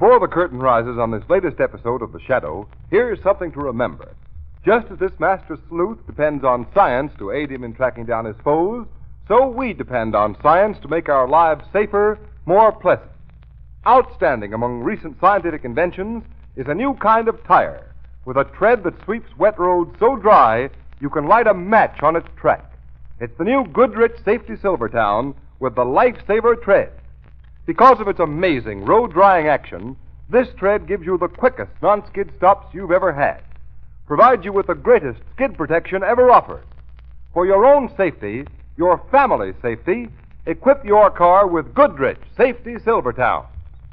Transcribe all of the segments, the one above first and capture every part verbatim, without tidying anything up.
Before the curtain rises on this latest episode of The Shadow, here's something to remember. Just as this master sleuth depends on science to aid him in tracking down his foes, so we depend on science to make our lives safer, more pleasant. Outstanding among recent scientific inventions is a new kind of tire with a tread that sweeps wet roads so dry you can light a match on its track. It's the new Goodrich Safety Silvertown with the Lifesaver Tread. Because of its amazing road-drying action, this tread gives you the quickest non-skid stops you've ever had. Provides you with the greatest skid protection ever offered. For your own safety, your family's safety, equip your car with Goodrich Safety Silvertown.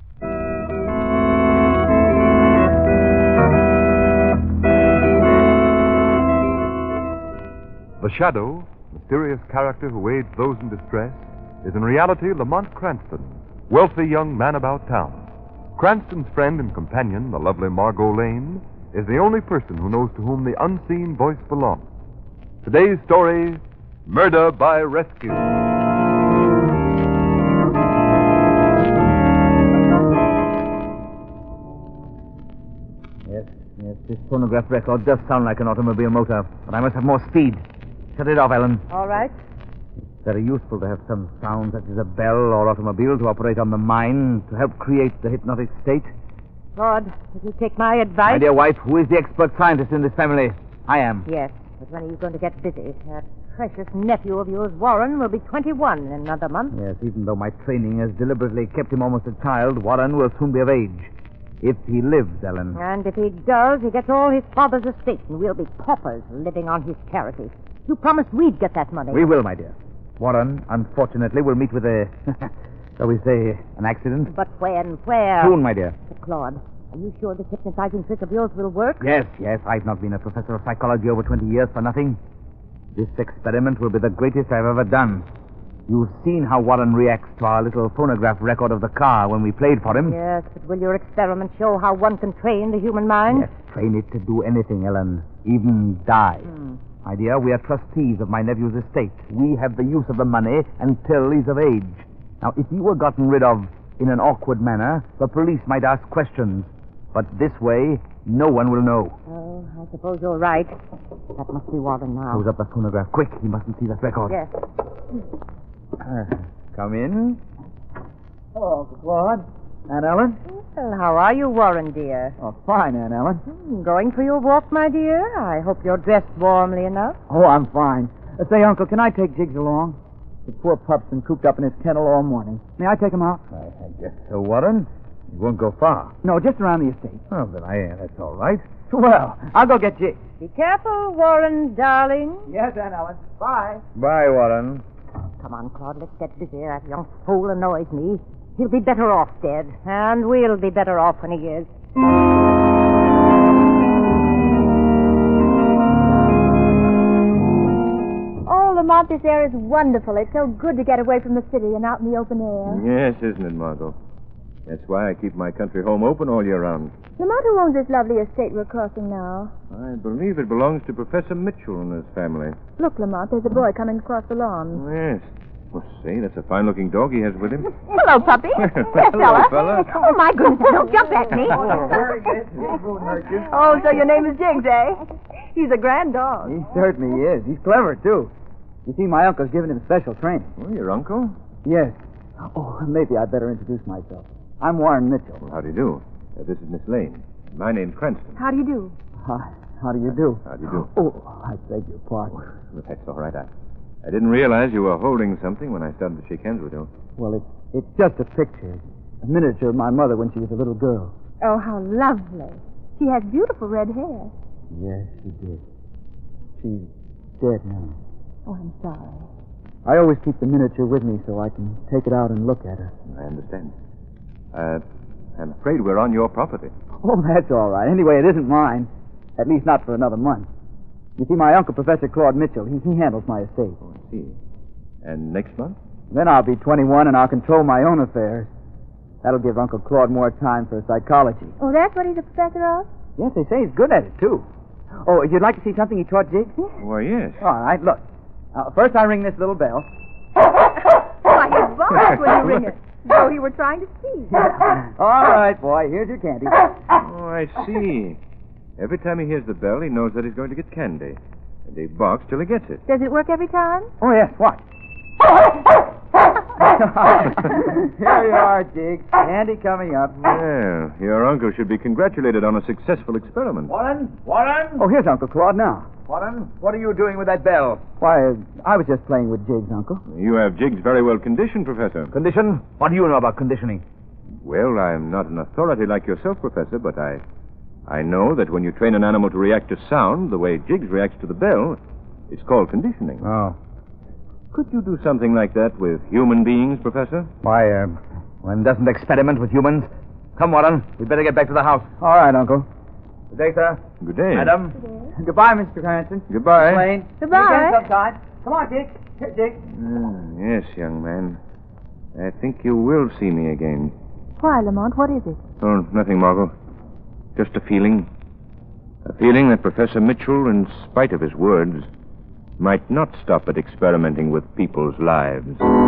The Shadow, mysterious character who aids those in distress, is in reality Lamont Cranston, wealthy young man about town. Cranston's friend and companion, the lovely Margot Lane, is the only person who knows to whom the unseen voice belongs. Today's story, Murder by Rescue. Yes, yes, this phonograph record does sound like an automobile motor, but I must have more speed. Shut it off, Ellen. All right. It's very useful to have some sound such as a bell or automobile to operate on the mind to help create the hypnotic state. Lord, if you take my advice... My dear wife, who is the expert scientist in this family? I am. Yes, but when are you going to get busy? That precious nephew of yours, Warren, will be twenty-one in another month. Yes, even though my training has deliberately kept him almost a child, Warren will soon be of age. If he lives, Ellen. And if he does, he gets all his father's estate, and we'll be paupers living on his charity. You promised we'd get that money. We will, my dear. Warren, unfortunately, will meet with a, shall we say, an accident. But when? Where? Soon, my dear. Sir Claude, are you sure this hypnotizing trick of yours will work? Yes, yes. I've not been a professor of psychology over twenty years for nothing. This experiment will be the greatest I've ever done. You've seen how Warren reacts to our little phonograph record of the car when we played for him. Yes, but will your experiment show how one can train the human mind? Yes, train it to do anything, Ellen. Even die. Hmm. My dear, we are trustees of my nephew's estate. We have the use of the money until he's of age. Now, if he were gotten rid of in an awkward manner, the police might ask questions. But this way, no one will know. Oh, I suppose you're right. That must be Warren now. Close up the phonograph. Quick, he mustn't see that record. Yes. Uh, come in. Hello, Uncle Claude. Aunt Ellen? Well, how are you, Warren, dear? Oh, fine, Aunt Ellen. Hmm, going for your walk, my dear? I hope you're dressed warmly enough. Oh, I'm fine. Uh, say, Uncle, can I take Jiggs along? The poor pup's been cooped up in his kennel all morning. May I take him out? I, I guess so, Warren. You won't go far. No, just around the estate. Oh, then I, uh, that's all right. Well, I'll go get Jiggs. Be careful, Warren, darling. Yes, Aunt Ellen. Bye. Bye, Warren. Come on, Claude, let's get busy. That young fool annoys me. He'll be better off dead, and we'll be better off when he is. Oh, Lamont, this air is wonderful. It's so good to get away from the city and out in the open air. Yes, isn't it, Margot? That's why I keep my country home open all year round. Lamont, who owns this lovely estate we're crossing now? I believe it belongs to Professor Mitchell and his family. Look, Lamont, there's a boy coming across the lawn. Oh, yes. Well, say, that's a fine-looking dog he has with him. Hello, puppy. Hello, fella. fella. Oh, my goodness, don't jump at me. Very good. It won't hurt you. Oh, so your name is Jiggs, eh? He's a grand dog. He certainly is. He's clever, too. You see, my uncle's given him special training. Oh, your uncle? Yes. Oh, maybe I'd better introduce myself. I'm Warren Mitchell. Well, how do you do? Uh, this is Miss Lane. My name's Cranston. How do you do? Hi. How do you do? How do you do? Oh, I beg your pardon. Well, that's all right. I, I didn't realize you were holding something when I started to shake hands with you. Well, it's, it's just a picture. A miniature of my mother when she was a little girl. Oh, how lovely. She has beautiful red hair. Yes, she did. She's dead now. Oh, I'm sorry. I always keep the miniature with me so I can take it out and look at her. I understand. Uh, I'm afraid we're on your property. Oh, that's all right. Anyway, it isn't mine. At least not for another month. You see, my uncle, Professor Claude Mitchell, he, he handles my estate. Oh, I see. And next month? Then I'll be twenty-one and I'll control my own affairs. That'll give Uncle Claude more time for psychology. Oh, that's what he's a professor of? Yes, they say he's good at it, too. Oh, you'd like to see something he taught Jiggs? Why, yes. All right, look. Uh, first I ring this little bell. Why, he's bark when you ring it. Though you were trying to speak. All right, boy. Here's your candy. Oh, I see. Every time he hears the bell, he knows that he's going to get candy. And he barks till he gets it. Does it work every time? Oh, yes. Watch. Here you are, Jiggs. Candy coming up. Well, your uncle should be congratulated on a successful experiment. Warren? Warren? Oh, here's Uncle Claude now. Warren, what are you doing with that bell? Why, uh, I was just playing with Jiggs, Uncle. You have Jiggs very well conditioned, Professor. Condition? What do you know about conditioning? Well, I'm not an authority like yourself, Professor, but I... I know that when you train an animal to react to sound the way Jiggs reacts to the bell, it's called conditioning. Oh. Could you do something like that with human beings, Professor? Why, uh, one doesn't experiment with humans. Come, Warren. We'd better get back to the house. All right, Uncle. Good day, sir. Good day. Madam. Goodbye, Mister Cranston. Goodbye. Lane. Goodbye. See you again sometime. Come on, Jiggs. Here, Jiggs. Ah, yes, young man. I think you will see me again. Why, Lamont, what is it? Oh, nothing, Margot. Just a feeling. A feeling that Professor Mitchell, in spite of his words, might not stop at experimenting with people's lives.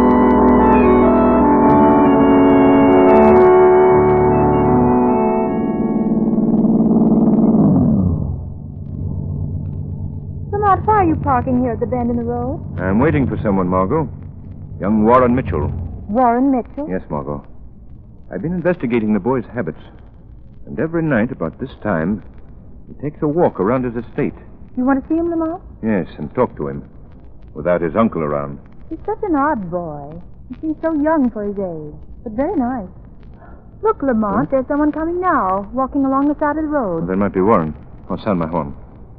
Lamont, why are you parking here at the bend in the road? I'm waiting for someone, Margot. Young Warren Mitchell. Warren Mitchell? Yes, Margot. I've been investigating the boy's habits. And every night about this time, he takes a walk around his estate. You want to see him, Lamont? Yes, and talk to him. Without his uncle around. He's such an odd boy. He seems so young for his age, but very nice. Look, Lamont, there's someone coming now, walking along the side of the road. That might be Warren. I'll sound my horn.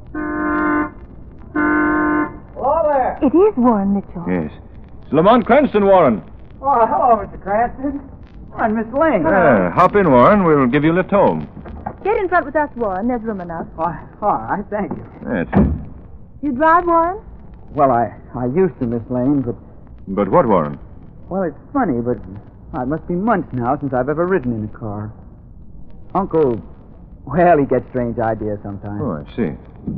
Hello there. It is Warren Mitchell. Yes. It's Lamont Cranston, Warren. Oh, hello, Mister Cranston. I'm Miss Lane. Uh, hop in, Warren. We'll give you a lift home. Get in front with us, Warren. There's room enough. Oh, all right, thank you. That's it. You drive, Warren? Well, I, I used to, Miss Lane, but, But what, Warren? well, it's funny, but uh, it must be months now since I've ever ridden in a car. Uncle, well, he gets strange ideas sometimes. Oh, I see.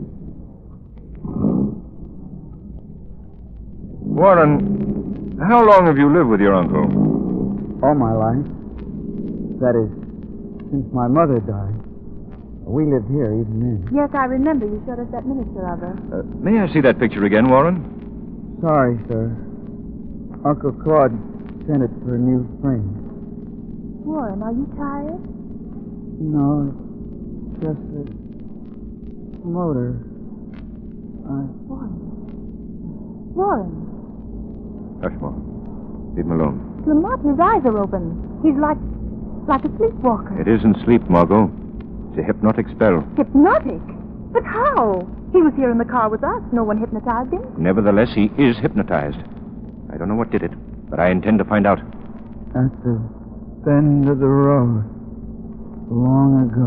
Warren, how long have you lived with your uncle? All my life. That is, since my mother died. We lived here even then. Yes, I remember you showed us that miniature of her. Uh, may I see that picture again, Warren? Sorry, sir. Uncle Claude sent it for a new frame. Warren, are you tired? No, it's just the motor. I... Warren. Warren. Hush, Mom. Leave him alone. Lamont, his eyes are open. He's like, like a sleepwalker. It isn't sleep, Margot. It's a hypnotic spell. Hypnotic? But how? He was here in the car with us. No one hypnotized him. Nevertheless, he is hypnotized. I don't know what did it, but I intend to find out. At the bend of the road, long ago,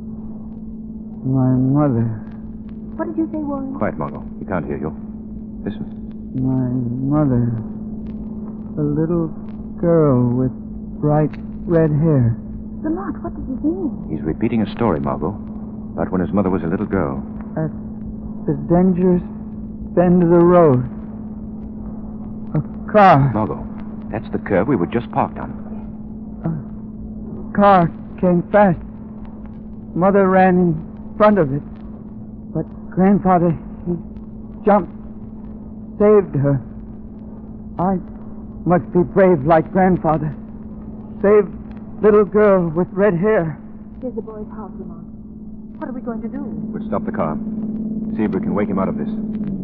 my mother, What did you say, Warren? Quiet, Margot. He can't hear you. Listen. my mother, a little girl with bright red hair. Lamont, what does this mean? He's repeating a story, Margot, about when his mother was a little girl. At the dangerous bend of the road, a car, Margot, that's the curve we were just parked on. a car came fast. Mother ran in front of it, but grandfather, he jumped, saved her. I must be brave like grandfather. Save little girl with red hair. Here's the boy's house, Lamont. What are we going to do? We'll stop the car. See if we can wake him out of this.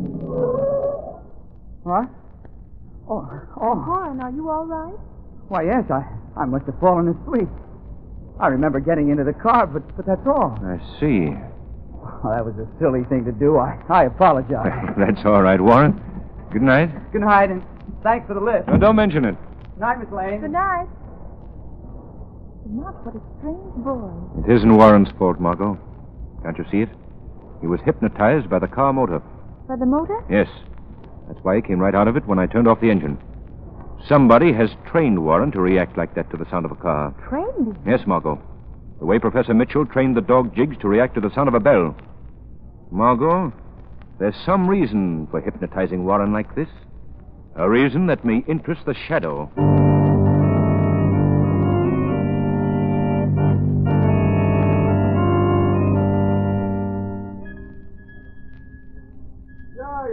What? Oh, oh. Warren, are you all right? Why, yes, I, I must have fallen asleep. I remember getting into the car, but, but that's all. I see. Well, that was a silly thing to do. I, I apologize. That's all right, Warren. Good night. Good night, and thanks for the lift. No, don't mention it. Good night, Miss Lane. Good night. Lamont, what a strange boy. It isn't Warren's fault, Margot. Can't you see it? He was hypnotized by the car motor. By the motor? Yes. That's why he came right out of it when I turned off the engine. Somebody has trained Warren to react like that to the sound of a car. Trained him. Yes, Margot. The way Professor Mitchell trained the dog Jiggs to react to the sound of a bell. Margot, there's some reason for hypnotizing Warren like this. A reason that may interest the Shadow.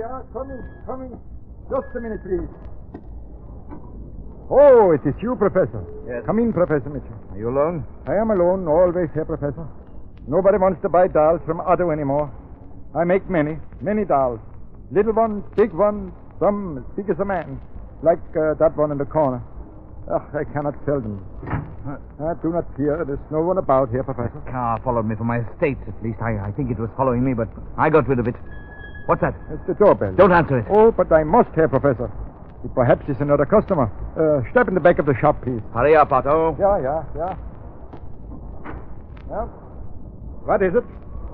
I are. Coming, coming. Just a minute, please. Oh, it is you, Professor. Yes. Come in, Professor Mitchell. Are you alone? I am alone, always here, Professor. Nobody wants to buy dolls from Otto anymore. I make many, many dolls. Little ones, big ones, some as big as a man. Like uh, that one in the corner. Ugh, I cannot sell them. Uh, do not fear. There's no one about here, Professor. The car followed me from my estate. At least I, I think it was following me, but I got rid of it. What's that? It's the doorbell. Don't answer it. Oh, but I must have, Professor. It perhaps is another customer. Uh, step in the back of the shop, please. Hurry up, Otto. Yeah, yeah, yeah. Well, what is it?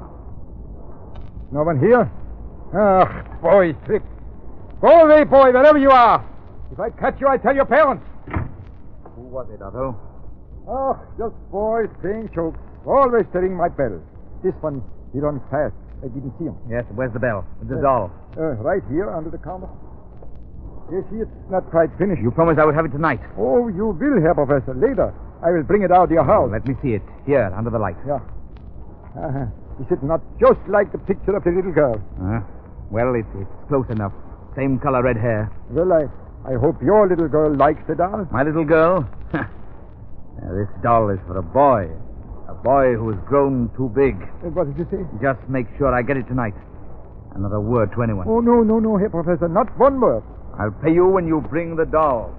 No one here? Ugh, boy, trick. Go away, boy, wherever you are. If I catch you, I tell your parents. Who was it, Otto? Oh, just boys playing jokes. Always to ring my bell. This one, he runs fast. I didn't see him. Yes, where's the bell? The Uh, doll. Uh, right here, under the counter. You see, it's not quite finished. You promised I would have it tonight. Oh, you will, Herr Professor. Later, I will bring it out to your house. Let me see it. Here, under the light. Yeah. Uh-huh. Is it not just like the picture of the little girl? Uh, well, it, it's close enough. Same color red hair. Well, I, I hope your little girl likes the doll. My little girl? Now, this doll is for a boy. A boy who has grown too big. Uh, what did you say? Just make sure I get it tonight. Another word to anyone. Oh, no, no, no, Herr Professor. Not one word. I'll pay you when you bring the doll.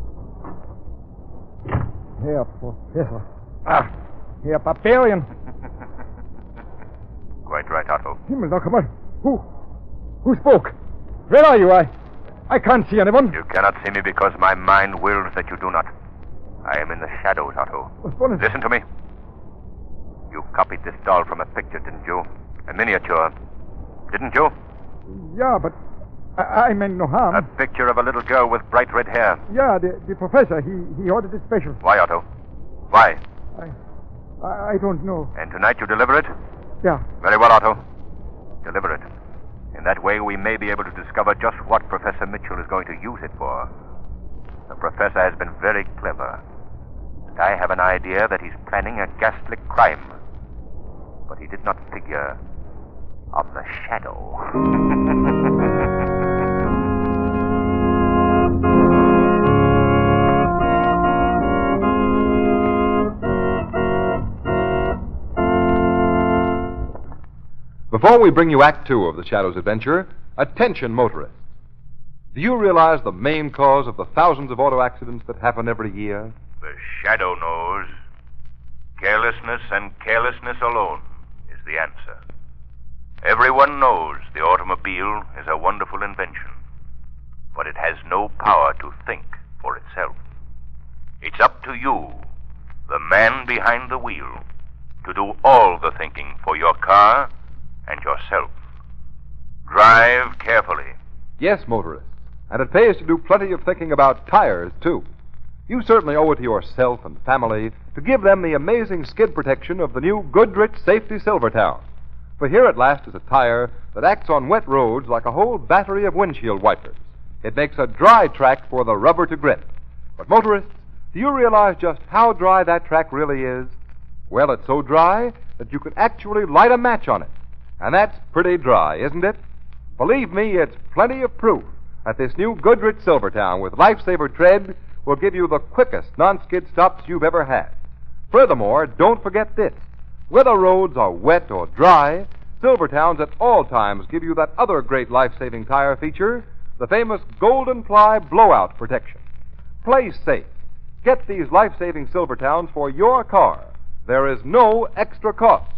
Herr Professor. Ah, Herr Barbarian. Quite right, Otto. Himmel, now come on. Who? Who spoke? Where are you? I, I can't see anyone. You cannot see me because my mind wills that you do not. I am in the shadows, Otto. What is it? Listen to me. You copied this doll from a picture, didn't you? A miniature. Didn't you? Yeah, but I, I meant no harm. A picture of a little girl with bright red hair. Yeah, the, the professor, he, he ordered it special. Why, Otto? Why? I, I, I don't know. And tonight you deliver it? Yeah. Very well, Otto. Deliver it. In that way, we may be able to discover just what Professor Mitchell is going to use it for. The professor has been very clever. And I have an idea that he's planning a ghastly crime. But he did not figure on the shadow. Before we bring you Act Two of the Shadow's adventure, attention motorists. Do you realize the main cause of the thousands of auto accidents that happen every year? The shadow knows. Carelessness and carelessness alone is the answer. Everyone knows the automobile is a wonderful invention, but it has no power to think for itself. It's up to you, the man behind the wheel, to do all the thinking for your car and yourself. Drive carefully. Yes, motorists. And it pays to do plenty of thinking about tires, too. You certainly owe it to yourself and family to give them the amazing skid protection of the new Goodrich Safety Silvertown. For here at last is a tire that acts on wet roads like a whole battery of windshield wipers. It makes a dry track for the rubber to grip. But motorists, do you realize just how dry that track really is? Well, it's so dry that you can actually light a match on it. And that's pretty dry, isn't it? Believe me, it's plenty of proof that this new Goodrich Silvertown with Lifesaver tread will give you the quickest non-skid stops you've ever had. Furthermore, don't forget this. Whether roads are wet or dry, Silvertowns at all times give you that other great life-saving tire feature, the famous Golden Ply Blowout Protection. Play safe. Get these life-saving Silvertowns for your car. There is no extra cost.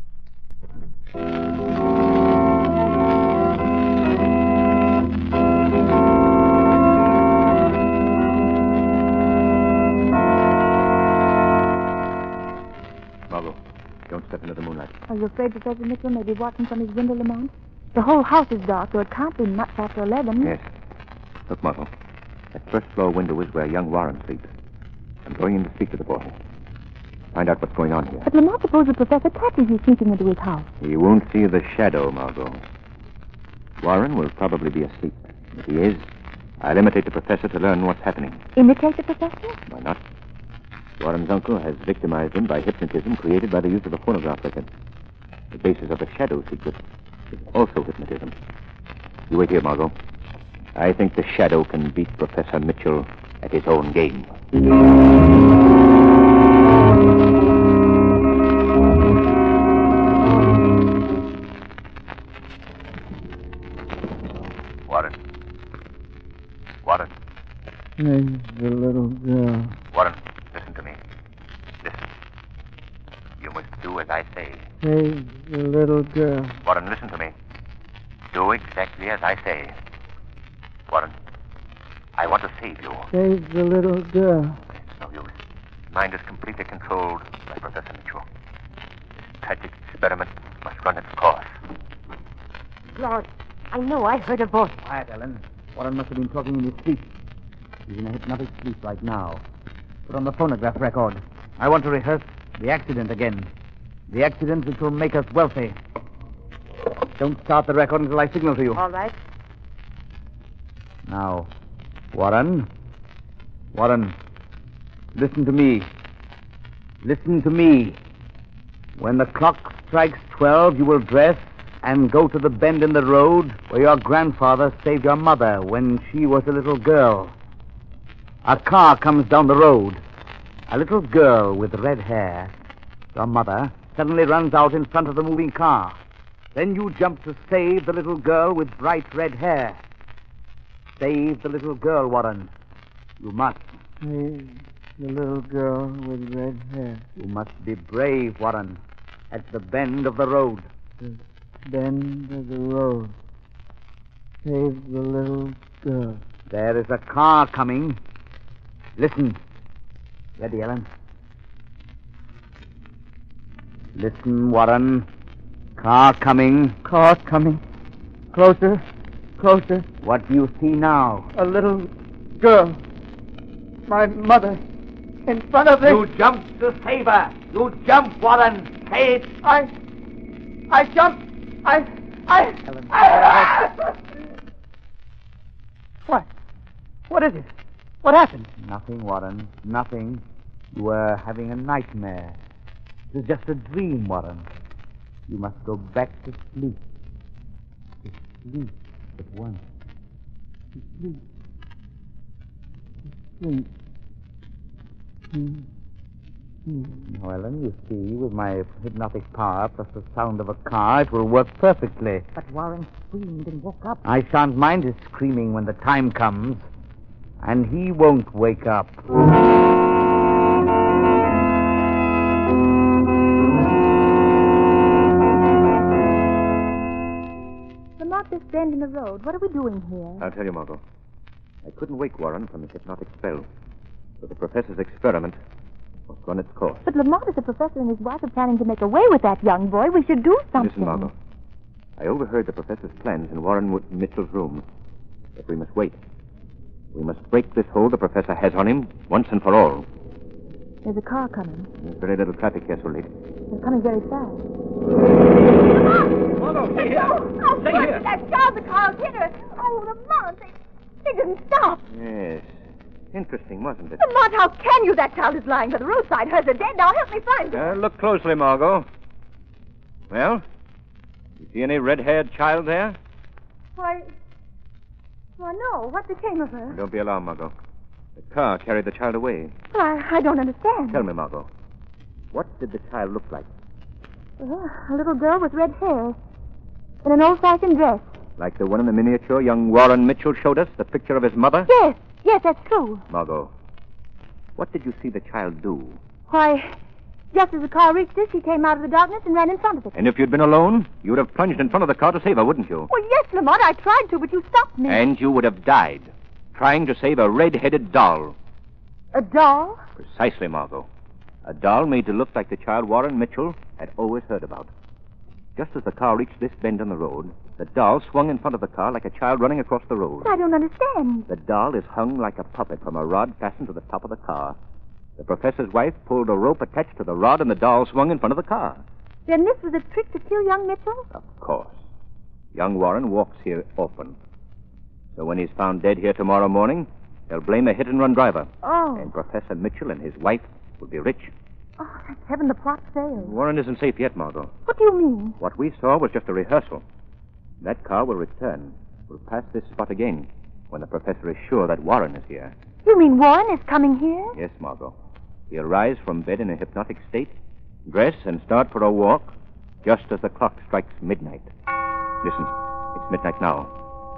Margot, don't step into the moonlight. Are you afraid Professor Mitchell may be watching from his window, Lamont? The whole house is dark, so it can't be much after eleven. Yes. Look, Margot. That first floor window is where young Warren sleeps. I'm going in to speak to the boy. Find out what's going on here. But Lamont, suppose the professor catches you sneaking into his house. He won't see the shadow, Margot. Warren will probably be asleep. If he is, I'll imitate the professor to learn what's happening. Imitate the professor? Why not? Warren's uncle has victimized him by hypnotism created by the use of a phonograph record. The basis of the shadow secret is also hypnotism. You wait here, Margot. I think the Shadow can beat Professor Mitchell at his own game. Warren. Warren. There's the little girl. Warren, listen to me. Listen. You must do as I say. There's the little girl. Warren, listen to me. Do exactly as I say. Warren, I want to save you. Save the little girl. It's no use. Mind is completely controlled by Professor Mitchell. This tragic experiment must run its course. Lord, I know I heard a voice. Quiet, Ellen. Warren must have been talking in his sleep. He's in a hypnotic sleep right now. Put on the phonograph record. I want to rehearse the accident again. The accident which will make us wealthy. Don't start the record until I signal to you. All right. Now, Warren. Warren, listen to me. Listen to me. When the clock strikes twelve, you will dress and go to the bend in the road where your grandfather saved your mother when she was a little girl. A car comes down the road. A little girl with red hair, your mother, suddenly runs out in front of the moving car. Then you jump to save the little girl with bright red hair. Save the little girl, Warren. You must. Save the little girl with red hair. You must be brave, Warren. At the bend of the road. The bend of the road. Save the little girl. There is a car coming. Listen. Ready, Ellen? Listen, Warren. Car coming. Car coming. Closer. Closer. What do you see now? A little girl. My mother. In front of it. You jump to save her. You jump, Warren. Say it. I... I jumped. I... I... Ellen. I... What? What is it? What happened? Nothing, Warren. Nothing. You were having a nightmare. It was just a dream, Warren. You must go back to sleep. To sleep at once. To sleep. To sleep. Hmm. Now, Ellen, you see, with my hypnotic power plus the sound of a car, it will work perfectly. But Warren screamed and woke up. I shan't mind his screaming when the time comes. And he won't wake up. Lamont, this bend in the road. What are we doing here? I'll tell you, Margot. I couldn't wake Warren from his hypnotic spell. So the professor's experiment must run its course. But Lamont is a professor and his wife are planning to make away with that young boy. We should do something. Listen, Margot. I overheard the professor's plans in Warren Mitchell's room. But we must wait. We must break this hold the professor has on him once and for all. There's a car coming. There's very little traffic here, so late. They're coming very fast. Margot, stay here. Oh, Stay here. that child, the car's hit her. Oh, Lamont, they, they didn't stop. Yes. Interesting, wasn't it? Lamont, how can you? That child is lying by the roadside. Hers are dead. Now help me find her. Uh, look closely, Margot. Well, you see any red-haired child there? Why, why, no. What became of her? Don't be alarmed, Margot. The car carried the child away. I, I don't understand. Tell me, Margot. What did the child look like? Uh, a little girl with red hair in an old-fashioned dress. Like the one in the miniature young Warren Mitchell showed us, the picture of his mother? Yes, yes, that's true. Margot, what did you see the child do? Why, just as the car reached us, she came out of the darkness and ran in front of it. And if you'd been alone, you would have plunged in front of the car to save her, wouldn't you? Well, yes, Lamont, I tried to, but you stopped me. And you would have died, trying to save a red-headed doll. A doll? Precisely, Margot. A doll made to look like the child Warren Mitchell had always heard about. Just as the car reached this bend in the road, the doll swung in front of the car like a child running across the road. But I don't understand. The doll is hung like a puppet from a rod fastened to the top of the car. The professor's wife pulled a rope attached to the rod, and the doll swung in front of the car. Then this was a trick to kill young Mitchell? Of course. Young Warren walks here often. So when he's found dead here tomorrow morning, they'll blame a hit-and-run driver. Oh. And Professor Mitchell and his wife will be rich. Oh, thank heaven the plot failed. Warren isn't safe yet, Margot. What do you mean? What we saw was just a rehearsal. That car will return. We'll pass this spot again when the professor is sure that Warren is here. You mean Warren is coming here? Yes, Margot. He'll rise from bed in a hypnotic state, dress, and start for a walk just as the clock strikes midnight. Listen, it's midnight now.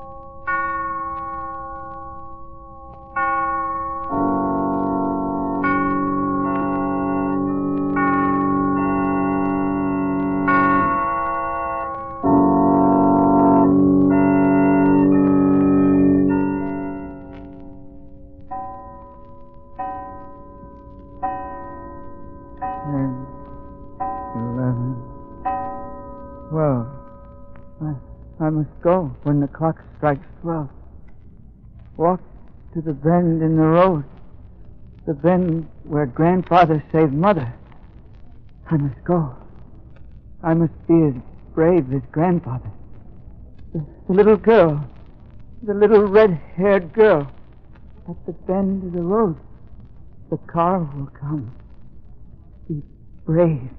I must go when the clock strikes twelve. Walk to the bend in the road. The bend where grandfather saved mother. I must go. I must be as brave as grandfather. The, the little girl, the little red-haired girl, at the bend of the road. The car will come. Be brave.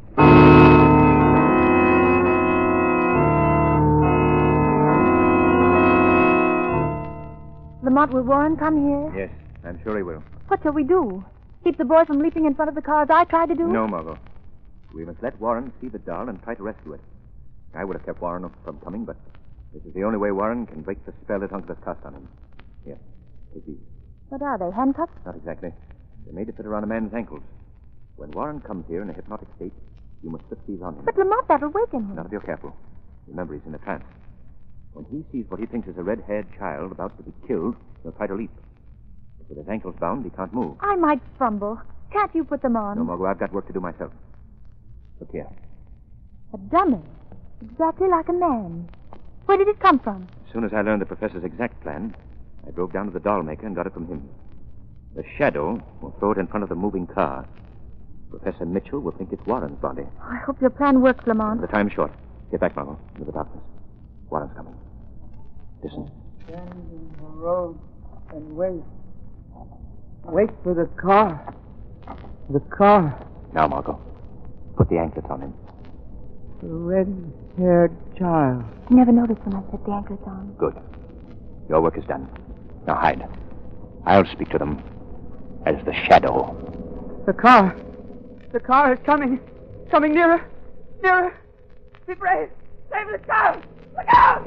Lamont, will Warren come here? Yes, I'm sure he will. What shall we do? Keep the boy from leaping in front of the car as I tried to do? No, Margot. We must let Warren see the doll and try to rescue it. I would have kept Warren from coming, but this is the only way Warren can break the spell his uncle has cast on him. Here, take these. What are they, handcuffs? Not exactly. They're made to fit around a man's ankles. When Warren comes here in a hypnotic state, you must slip these on him. But Lamont, that'll waken him. Not if you're careful. Remember, he's in a trance. When he sees what he thinks is a red-haired child about to be killed, he'll try to leap. But with his ankles bound, he can't move. I might fumble. Can't you put them on? No, Margot, I've got work to do myself. Look here. A dummy. Exactly like a man. Where did it come from? As soon as I learned the professor's exact plan, I drove down to the doll maker and got it from him. The shadow will throw it in front of the moving car. Professor Mitchell will think it's Warren's body. I hope your plan works, Lamont. The time's short. Get back, Margot, into the darkness. Warren's coming. Listen. Stand in the road and wait. Wait for the car. The car. Now, Margot, put the anklets on him. The red-haired child. Never noticed when I put the anklets on. Good. Your work is done. Now hide. I'll speak to them as the shadow. The car. The car is coming. Coming nearer. Nearer. Be brave. Save the child. Look out!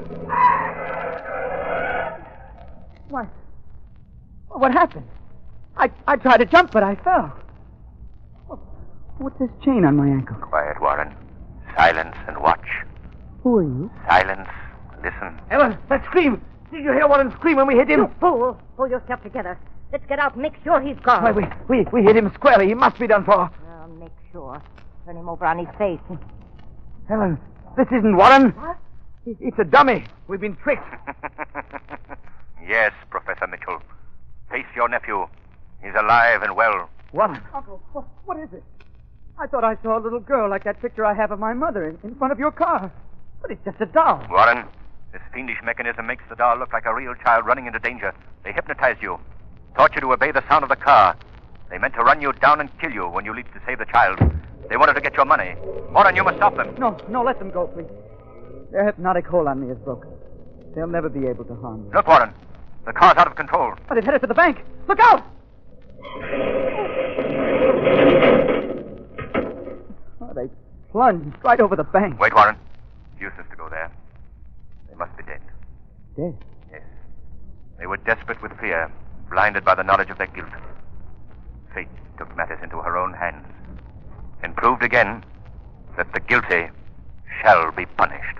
What? What happened? I, I tried to jump, but I fell. What's this chain on my ankle? Quiet, Warren. Silence and watch. Who are you? Silence. Listen. Ellen, that scream! Did you hear Warren scream when we hit him? You fool! Pull yourself together. Let's get out and make sure he's gone. Why, we, we, we hit him squarely. He must be done for. I'll make sure. Turn him over on his face. Ellen, this isn't Warren. What? It's a dummy. We've been tricked. Yes, Professor Mitchell. Face your nephew. He's alive and well. Warren. Uncle, what, what is it? I thought I saw a little girl like that picture I have of my mother in, in front of your car. But it's just a doll. Warren, this fiendish mechanism makes the doll look like a real child running into danger. They hypnotize you, taught you to obey the sound of the car. They meant to run you down and kill you when you leaped to save the child. They wanted to get your money. Warren, you must stop them. No, no, let them go, please. Their hypnotic hold on me is broken. They'll never be able to harm me. Look, Warren. The car's out of control. Oh, they've headed for the bank. Look out! Oh, they plunged right over the bank. Wait, Warren. It's useless to go there. They must be dead. Dead? Yes. They were desperate with fear, blinded by the knowledge of their guilt. Fate took matters into her own hands and proved again that the guilty shall be punished.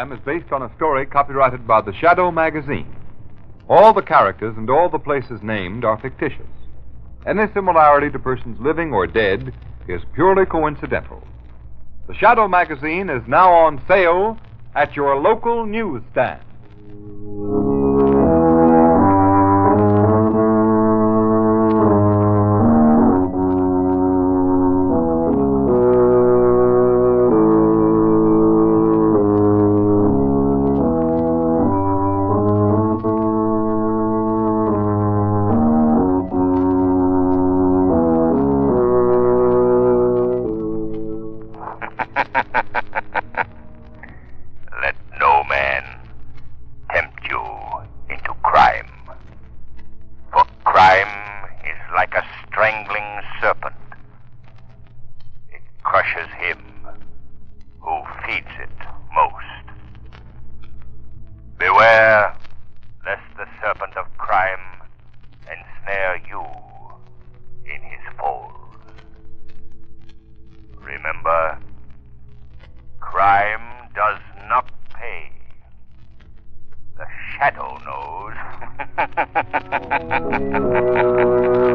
program is based on a story copyrighted by the Shadow magazine. All the characters and all the places named are fictitious. Any similarity to persons living or dead is purely coincidental. The Shadow magazine is now on sale at your local newsstand. Let no man tempt you into crime. For crime is like a strangling serpent. It crushes him who feeds it most. Beware lest the serpent of crime ensnare you in his folds. Remember, crime does not pay. The Shadow knows.